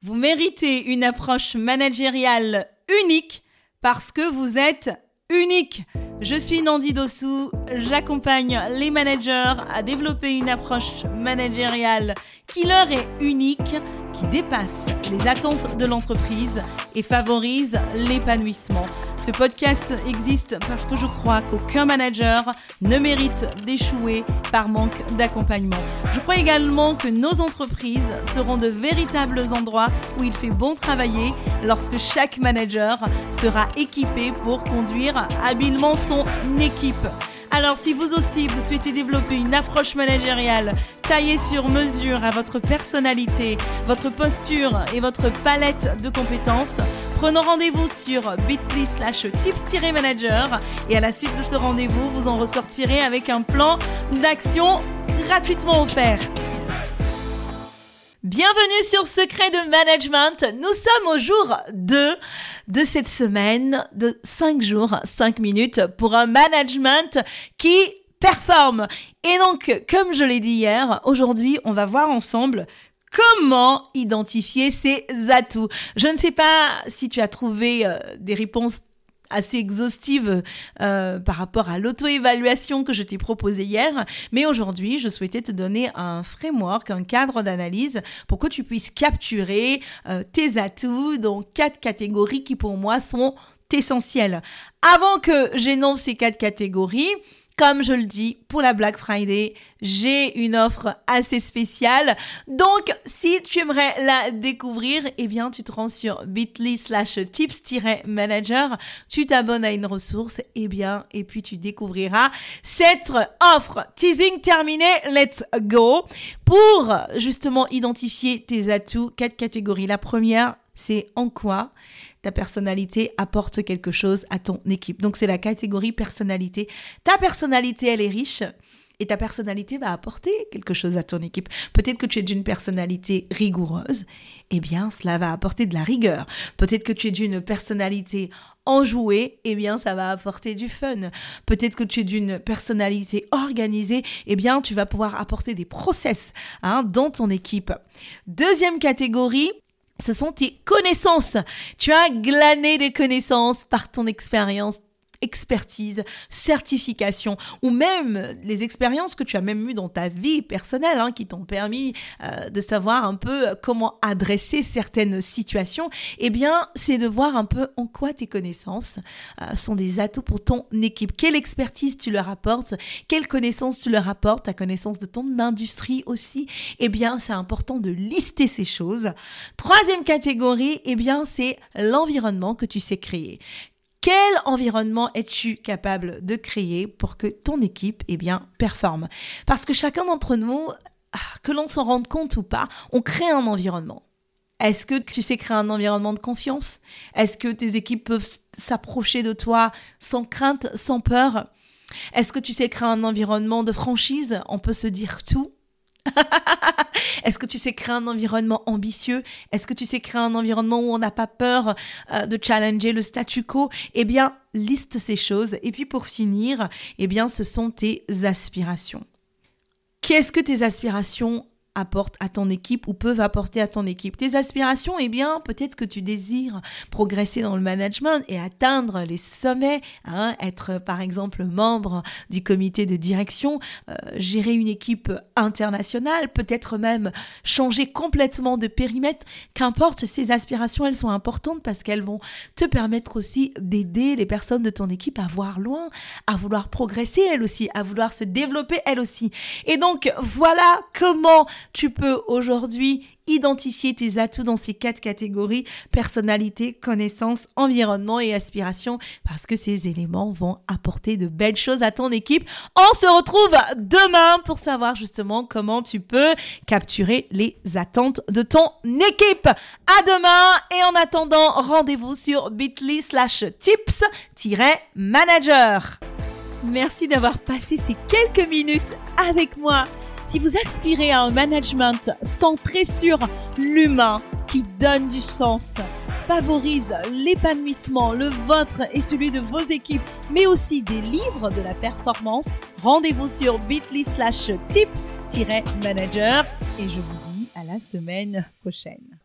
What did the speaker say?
Vous méritez une approche managériale unique parce que vous êtes unique. Je suis Nandi Dossou, j'accompagne les managers à développer une approche managériale qui leur est unique, qui dépasse les attentes de l'entreprise et favorise l'épanouissement. Ce podcast existe parce que je crois qu'aucun manager ne mérite d'échouer par manque d'accompagnement. Je crois également que nos entreprises seront de véritables endroits où il fait bon travailler lorsque chaque manager sera équipé pour conduire habilement son équipe. Alors si vous aussi vous souhaitez développer une approche managériale taillée sur mesure à votre personnalité, votre posture et votre palette de compétences, prenons rendez-vous sur bit.ly/tips-manager et à la suite de ce rendez-vous, vous en ressortirez avec un plan d'action gratuitement offert. Bienvenue sur Secret de Management. Nous sommes au jour 2 de cette semaine de 5 jours, 5 minutes pour un management qui performe. Et donc, comme je l'ai dit hier, aujourd'hui, on va voir ensemble comment identifier ses atouts. Je ne sais pas si tu as trouvé des réponses assez exhaustive par rapport à l'auto-évaluation que je t'ai proposée hier. Mais aujourd'hui, je souhaitais te donner un framework, un cadre d'analyse pour que tu puisses capturer tes atouts dans 4 catégories qui pour moi sont essentielles. Avant que j'énonce ces 4 catégories, comme je le dis, pour la Black Friday, j'ai une offre assez spéciale. Donc, si tu aimerais la découvrir, eh bien, tu te rends sur bit.ly/tips-manager, tu t'abonnes à une ressource, et puis tu découvriras cette offre. Teasing terminé, let's go. Pour justement identifier tes atouts, 4 catégories. La première, c'est en quoi ta personnalité apporte quelque chose à ton équipe. Donc, c'est la catégorie personnalité. Ta personnalité, elle est riche et ta personnalité va apporter quelque chose à ton équipe. Peut-être que tu es d'une personnalité rigoureuse, eh bien, cela va apporter de la rigueur. Peut-être que tu es d'une personnalité enjouée, eh bien, ça va apporter du fun. Peut-être que tu es d'une personnalité organisée, eh bien, tu vas pouvoir apporter des process dans ton équipe. Deuxième catégorie, ce sont tes connaissances. Tu as glané des connaissances par ton expérience, expertise, certification ou même les expériences que tu as même eues dans ta vie personnelle qui t'ont permis de savoir un peu comment adresser certaines situations. Eh bien, c'est de voir un peu en quoi tes connaissances sont des atouts pour ton équipe. Quelle expertise tu leur apportes, quelle connaissance tu leur apportes, ta connaissance de ton industrie aussi. Eh bien, c'est important de lister ces choses. Troisième catégorie, eh bien, c'est l'environnement que tu sais créer. Quel environnement es-tu capable de créer pour que ton équipe, performe? Parce que chacun d'entre nous, que l'on s'en rende compte ou pas, on crée un environnement. Est-ce que tu sais créer un environnement de confiance? Est-ce que tes équipes peuvent s'approcher de toi sans crainte, sans peur? Est-ce que tu sais créer un environnement de franchise? On peut se dire tout. Est-ce que tu sais créer un environnement ambitieux? Est-ce que tu sais créer un environnement où on n'a pas peur de challenger le statu quo? Eh bien, liste ces choses. Et puis pour finir, ce sont tes aspirations. Qu'est-ce que tes aspirations apportent à ton équipe ou peuvent apporter à ton équipe? Tes aspirations, peut-être que tu désires progresser dans le management et atteindre les sommets, être par exemple membre du comité de direction, gérer une équipe internationale, peut-être même changer complètement de périmètre. Qu'importe, ces aspirations, elles sont importantes parce qu'elles vont te permettre aussi d'aider les personnes de ton équipe à voir loin, à vouloir progresser elles aussi, à vouloir se développer elles aussi. Et donc, voilà comment tu peux aujourd'hui identifier tes atouts dans ces 4 catégories: personnalité, connaissance, environnement et aspiration, parce que ces éléments vont apporter de belles choses à ton équipe. On se retrouve demain pour savoir justement comment tu peux capturer les attentes de ton équipe. À demain et en attendant, rendez-vous sur bit.ly/tips-manager. Merci d'avoir passé ces quelques minutes avec moi. Si vous aspirez à un management centré sur l'humain, qui donne du sens, favorise l'épanouissement, le vôtre et celui de vos équipes, mais aussi des livres de la performance, rendez-vous sur bit.ly/tips-manager et je vous dis à la semaine prochaine.